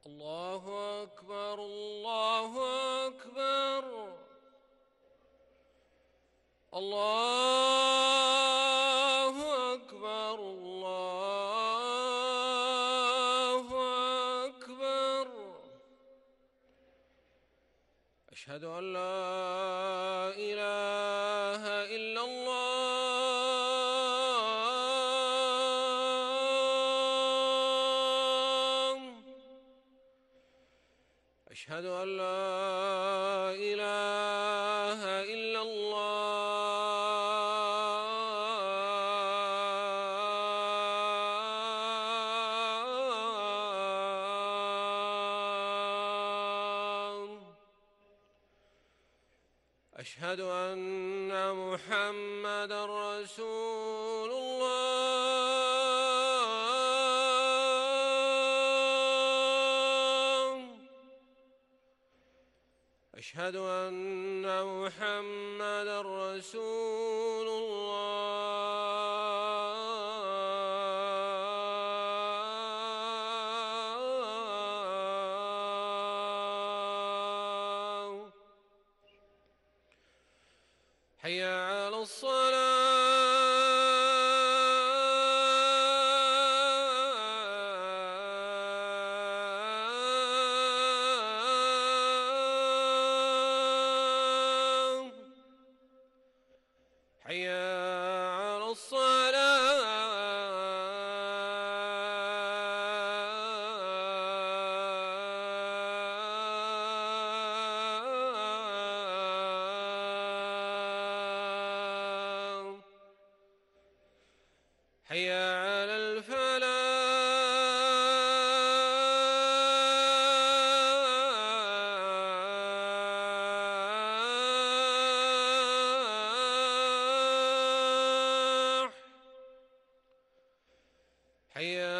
الله أكبر الله أكبر الله أكبر الله أكبر. أشهد أن لا إله إلا الله. أشهد أن لا إله إلا الله. أشهد أن محمدًا رسول الله. أشهد أن محمدًا رسول الله. حي على الصلاة. حي على الصلاة. حي على الفلاح. حي